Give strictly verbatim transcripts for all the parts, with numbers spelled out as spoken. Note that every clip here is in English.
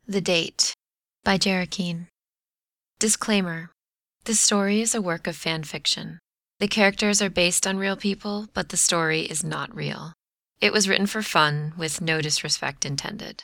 The Date by Jara Keene. Disclaimer: this story is a work of fan fiction. The characters are based on real people, but the story is not real. It was written for fun, with no disrespect intended.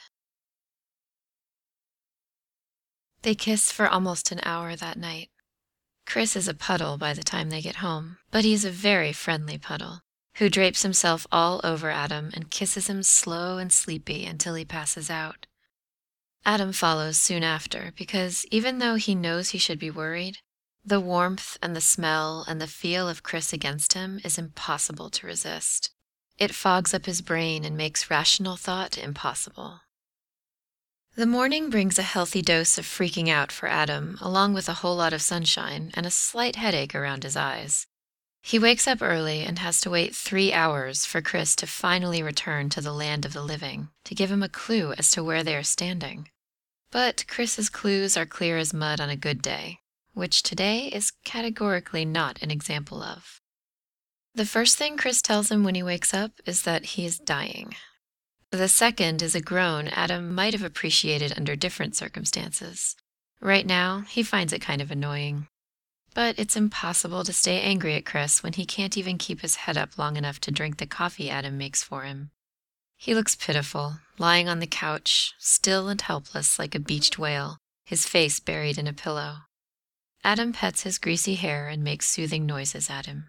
They kiss for almost an hour that night. Chris is a puddle by the time they get home, but he's a very friendly puddle, who drapes himself all over Adam and kisses him slow and sleepy until he passes out. Adam follows soon after because, even though he knows he should be worried, the warmth and the smell and the feel of Chris against him is impossible to resist. It fogs up his brain and makes rational thought impossible. The morning brings a healthy dose of freaking out for Adam, along with a whole lot of sunshine and a slight headache around his eyes. He wakes up early and has to wait three hours for Chris to finally return to the land of the living to give him a clue as to where they are standing. But Chris's clues are clear as mud on a good day, which today is categorically not an example of. The first thing Chris tells him when he wakes up is that he is dying. The second is a groan Adam might have appreciated under different circumstances. Right now, he finds it kind of annoying. But it's impossible to stay angry at Chris when he can't even keep his head up long enough to drink the coffee Adam makes for him. He looks pitiful, lying on the couch, still and helpless like a beached whale, his face buried in a pillow. Adam pets his greasy hair and makes soothing noises at him.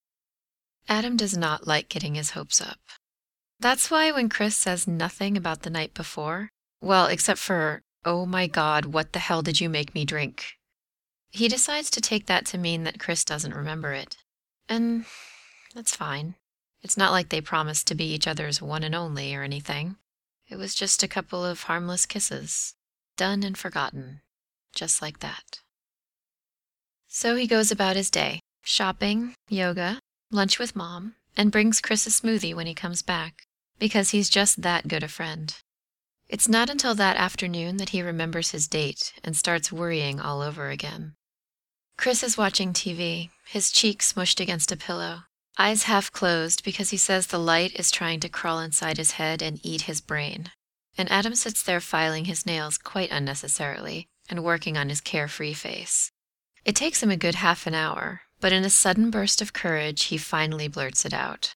Adam does not like getting his hopes up. That's why when Chris says nothing about the night before, well, except for, "Oh my God, what the hell did you make me drink?" he decides to take that to mean that Chris doesn't remember it. And that's fine. It's not like they promised to be each other's one and only or anything. It was just a couple of harmless kisses, done and forgotten, just like that. So he goes about his day, shopping, yoga, lunch with Mom, and brings Chris a smoothie when he comes back, because he's just that good a friend. It's not until that afternoon that he remembers his date and starts worrying all over again. Chris is watching T V, his cheek smushed against a pillow, eyes half closed because he says the light is trying to crawl inside his head and eat his brain. And Adam sits there filing his nails quite unnecessarily and working on his carefree face. It takes him a good half an hour, but in a sudden burst of courage, he finally blurts it out.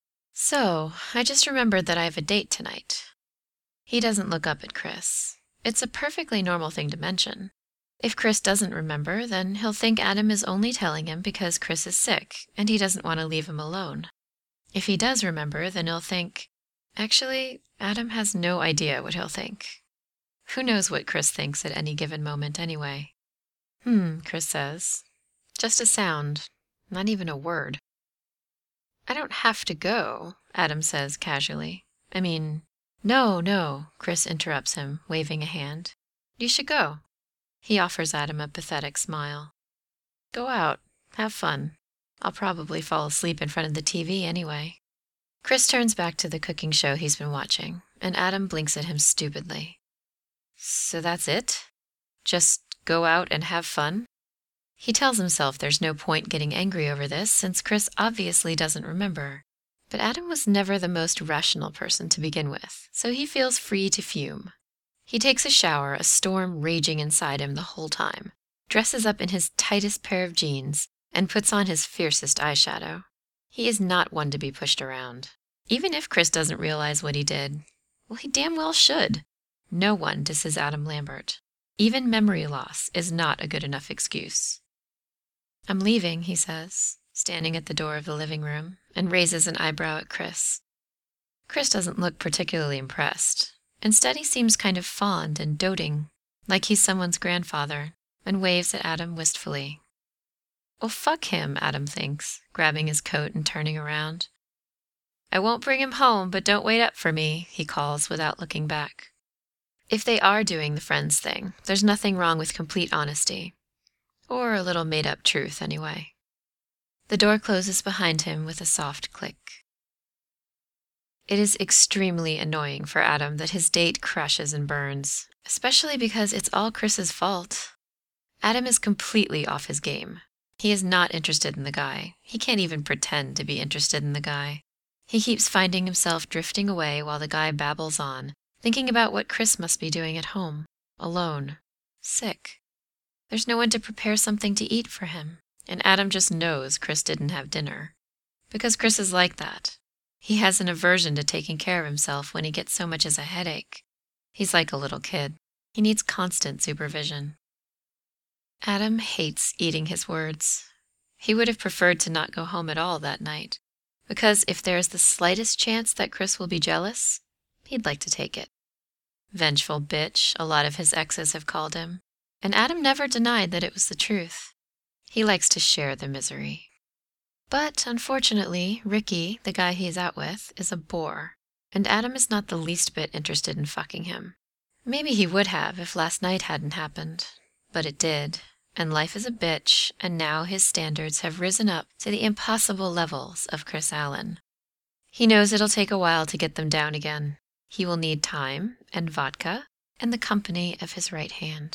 "So, I just remembered that I have a date tonight." He doesn't look up at Chris. It's a perfectly normal thing to mention. If Chris doesn't remember, then he'll think Adam is only telling him because Chris is sick and he doesn't want to leave him alone. If he does remember, then he'll think, actually, Adam has no idea what he'll think. Who knows what Chris thinks at any given moment anyway? Hmm, Chris says. Just a sound, not even a word. "I don't have to go," Adam says casually. I mean, "No, no," Chris interrupts him, waving a hand. "You should go." He offers Adam a pathetic smile. "Go out. Have fun. I'll probably fall asleep in front of the T V anyway." Chris turns back to the cooking show he's been watching, and Adam blinks at him stupidly. "So that's it? Just go out and have fun?" He tells himself there's no point getting angry over this since Chris obviously doesn't remember. But Adam was never the most rational person to begin with, so he feels free to fume. He takes a shower, a storm raging inside him the whole time, dresses up in his tightest pair of jeans, and puts on his fiercest eyeshadow. He is not one to be pushed around. Even if Chris doesn't realize what he did, well, he damn well should. No one disses Adam Lambert. Even memory loss is not a good enough excuse. "I'm leaving," he says, standing at the door of the living room, and raises an eyebrow at Chris. Chris doesn't look particularly impressed. Instead, he seems kind of fond and doting, like he's someone's grandfather, and waves at Adam wistfully. Well, fuck him, Adam thinks, grabbing his coat and turning around. "I won't bring him home, but don't wait up for me," he calls without looking back. If they are doing the friends thing, there's nothing wrong with complete honesty. Or a little made-up truth, anyway. The door closes behind him with a soft click. It is extremely annoying for Adam that his date crashes and burns, especially because it's all Chris's fault. Adam is completely off his game. He is not interested in the guy. He can't even pretend to be interested in the guy. He keeps finding himself drifting away while the guy babbles on, thinking about what Chris must be doing at home, alone, sick. There's no one to prepare something to eat for him, and Adam just knows Chris didn't have dinner. Because Chris is like that. He has an aversion to taking care of himself when he gets so much as a headache. He's like a little kid. He needs constant supervision. Adam hates eating his words. He would have preferred to not go home at all that night, because if there is the slightest chance that Chris will be jealous, he'd like to take it. Vengeful bitch, a lot of his exes have called him, and Adam never denied that it was the truth. He likes to share the misery. But unfortunately, Ricky, the guy he's out with, is a bore, and Adam is not the least bit interested in fucking him. Maybe he would have if last night hadn't happened, but it did, and life is a bitch, and now his standards have risen up to the impossible levels of Chris Allen. He knows it'll take a while to get them down again. He will need time, and vodka, and the company of his right hand.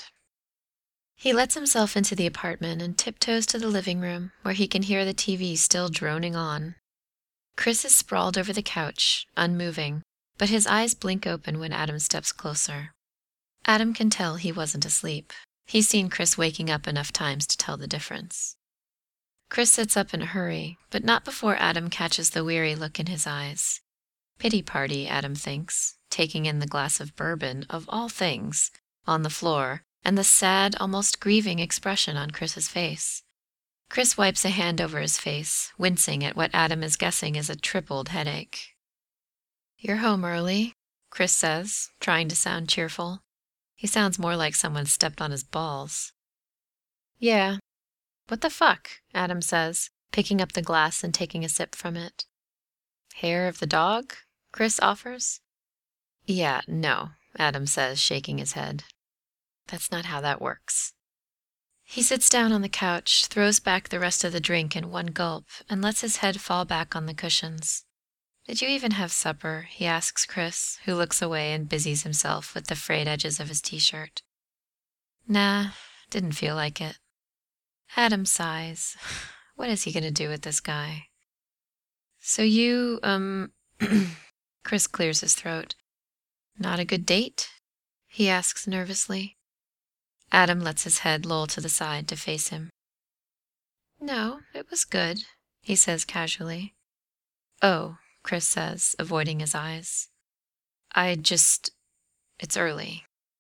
He lets himself into the apartment and tiptoes to the living room, where he can hear the T V still droning on. Chris is sprawled over the couch, unmoving, but his eyes blink open when Adam steps closer. Adam can tell he wasn't asleep. He's seen Chris waking up enough times to tell the difference. Chris sits up in a hurry, but not before Adam catches the weary look in his eyes. Pity party, Adam thinks, taking in the glass of bourbon, of all things, on the floor, and the sad, almost grieving expression on Chris's face. Chris wipes a hand over his face, wincing at what Adam is guessing is a tripled headache. "You're home early," Chris says, trying to sound cheerful. He sounds more like someone stepped on his balls. "Yeah." "What the fuck?" Adam says, picking up the glass and taking a sip from it. "Hair of the dog?" Chris offers. "Yeah, no," Adam says, shaking his head. "That's not how that works." He sits down on the couch, throws back the rest of the drink in one gulp, and lets his head fall back on the cushions. "Did you even have supper?" he asks Chris, who looks away and busies himself with the frayed edges of his t-shirt. "Nah, didn't feel like it." Adam sighs. What is he going to do with this guy? "So you, um..." Chris clears his throat. "Not a good date?" he asks nervously. Adam lets his head loll to the side to face him. "No, it was good," he says casually. "Oh," Chris says, avoiding his eyes. "I just... it's early."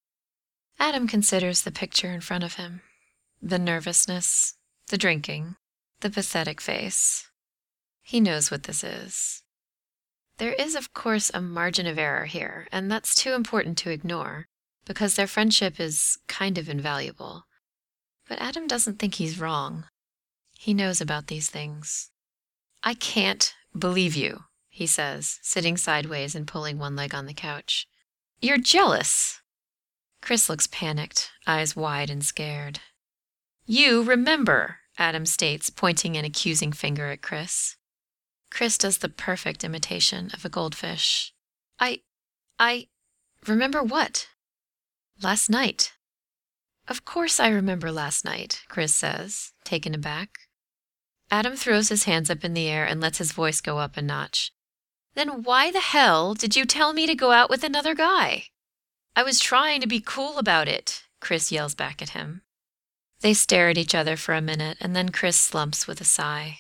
Adam considers the picture in front of him. The nervousness, the drinking, the pathetic face. He knows what this is. There is, of course, a margin of error here, and that's too important to ignore, because their friendship is kind of invaluable. But Adam doesn't think he's wrong. He knows about these things. "I can't believe you," he says, sitting sideways and pulling one leg on the couch. "You're jealous." Chris looks panicked, eyes wide and scared. "You remember," Adam states, pointing an accusing finger at Chris. Chris does the perfect imitation of a goldfish. I... I... remember what?" "Last night." "Of course I remember last night," Chris says, taken aback. Adam throws his hands up in the air and lets his voice go up a notch. "Then why the hell did you tell me to go out with another guy?" "I was trying to be cool about it," Chris yells back at him. They stare at each other for a minute, and then Chris slumps with a sigh.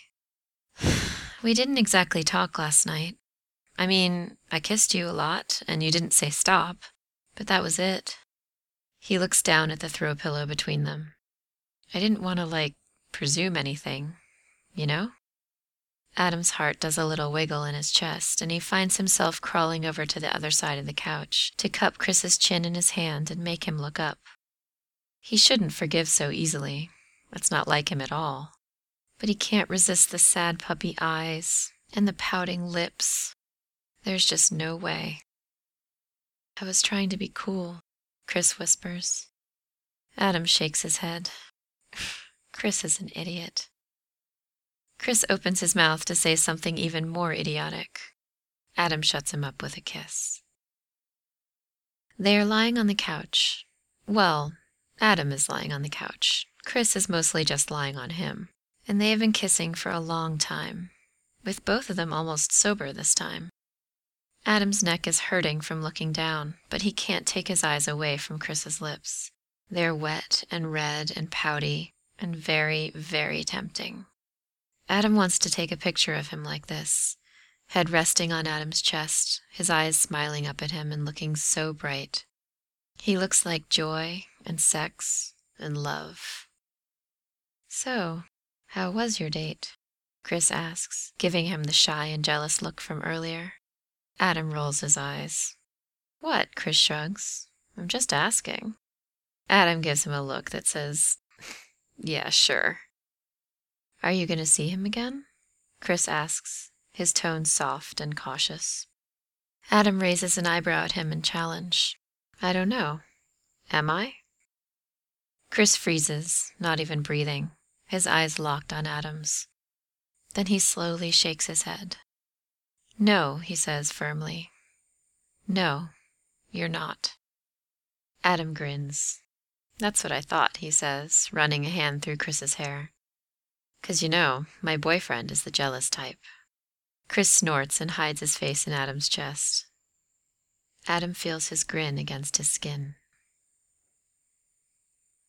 "We didn't exactly talk last night. I mean, I kissed you a lot, and you didn't say stop, but that was it." He looks down at the throw pillow between them. "I didn't want to, like, presume anything, you know?" Adam's heart does a little wiggle in his chest, and he finds himself crawling over to the other side of the couch to cup Chris's chin in his hand and make him look up. He shouldn't forgive so easily. That's not like him at all. But he can't resist the sad puppy eyes and the pouting lips. There's just no way. "I was trying to be cool," Chris whispers. Adam shakes his head. Chris is an idiot. Chris opens his mouth to say something even more idiotic. Adam shuts him up with a kiss. They are lying on the couch. Well, Adam is lying on the couch. Chris is mostly just lying on him. And they have been kissing for a long time, with both of them almost sober this time. Adam's neck is hurting from looking down, but he can't take his eyes away from Chris's lips. They're wet and red and pouty and very, very tempting. Adam wants to take a picture of him like this, head resting on Adam's chest, his eyes smiling up at him and looking so bright. He looks like joy and sex and love. "So, how was your date?" Chris asks, giving him the shy and jealous look from earlier. Adam rolls his eyes. "What?" Chris shrugs. "I'm just asking." Adam gives him a look that says, "Yeah, sure." "Are you going to see him again?" Chris asks, his tone soft and cautious. Adam raises an eyebrow at him in challenge. "I don't know. Am I?" Chris freezes, not even breathing, his eyes locked on Adam's. Then he slowly shakes his head. "No," he says firmly. "No, you're not." Adam grins. "That's what I thought," he says, running a hand through Chris's hair. "'Cause you know, my boyfriend is the jealous type." Chris snorts and hides his face in Adam's chest. Adam feels his grin against his skin.